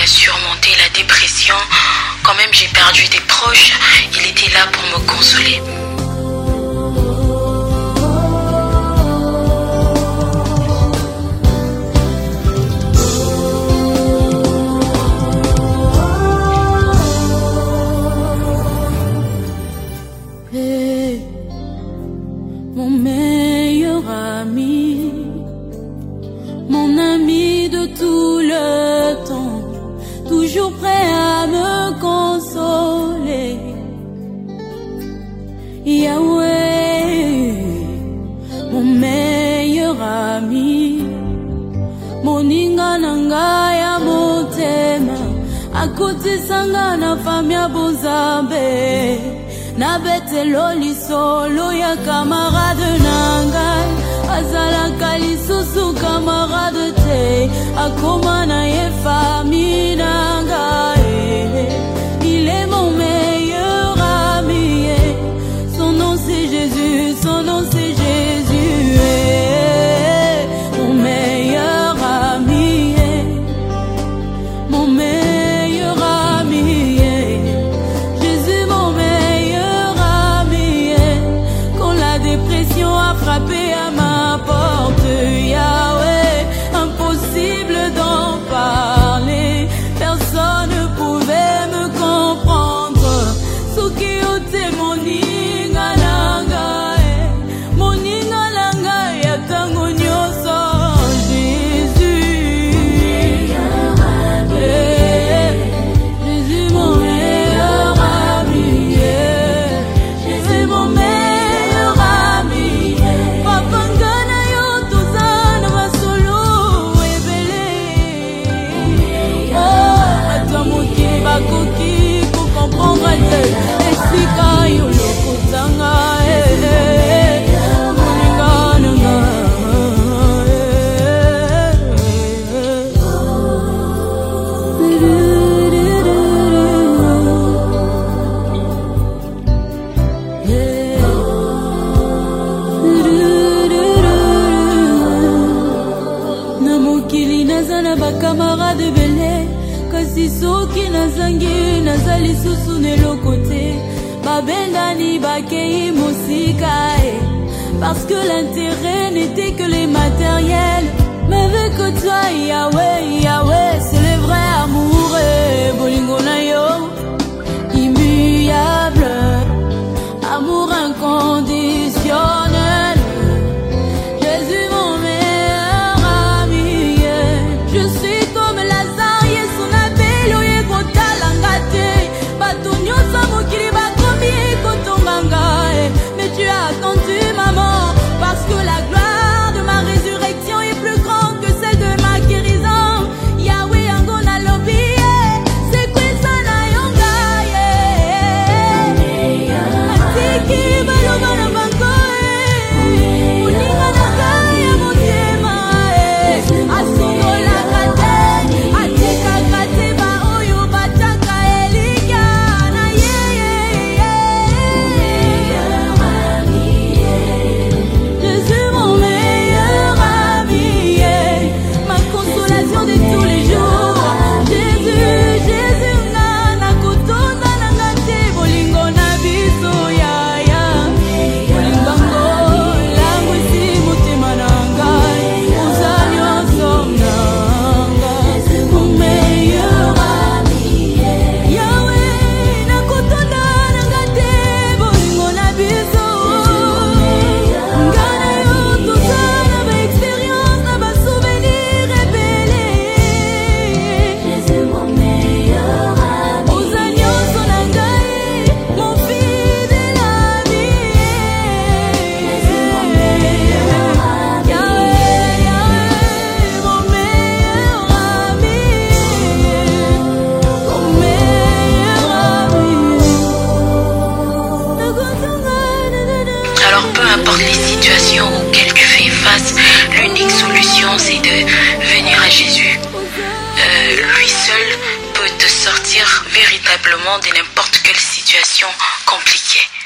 surmonté la dépression. Quand même j'ai perdu des proches, il était là pour me consoler. Mon meilleur ami, mon ami de tout le temps, toujours prêt à me consoler. Yahweh, mon meilleur ami, moninga nanga ya motema, akoti sanga na famia bozambe. Na betelo lisolo ya camarade nangai, azalaka lisusu camarade te, akoma na ye famille nangai. Il est mon meilleur ami, son nom c'est Jésus, son nom c'est Jésus. Mon meilleur ami, mon meilleur ami. A frappé à ma porte, Yahweh, impossible d'en parler, personne ne pouvait me comprendre. Soki ote moninga langa ya tango nyoso, Jésus, Jésus mon meilleur ami, Jésus mon meilleur. Bakoki pour comprendre esika yo lokotanga na mokili nazana bakamarade bele. Kasi soki nazangi nazali susu neloko te, babengani bakei mosika. Parce que l'intérêt n'était que les matériels, mais avec toi Yahweh, Yahweh, c'est le vrai amour. Bolingo na yo immuable, amour inconditionnel. Jésus mon meilleur ami, je suis comme Lazare. Mais tu as attendu maman, parce que la gloire de ma résurrection est plus grande que celle de ma guérison. Yahweh angona lobi, c'est quoi ça na yonga, atiki baloba na bango, uninga na kaya motema, asokola kate, atika kate ba oyo bataka elika na l'unique solution c'est de venir à Jésus. Lui seul peut te sortir véritablement de n'importe quelle situation compliquée.